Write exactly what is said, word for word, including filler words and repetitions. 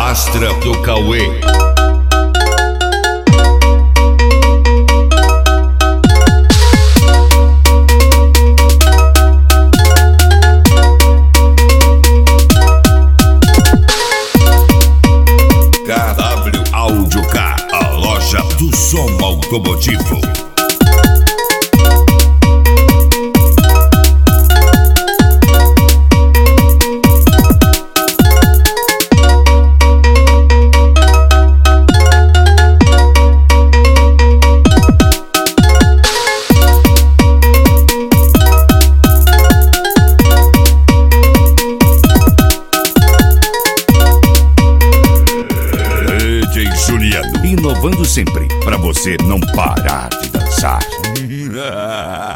Astra do Cauê. K W Áudio K, a loja do som automotivo. Juliano, inovando sempre, pra você não parar de dançar.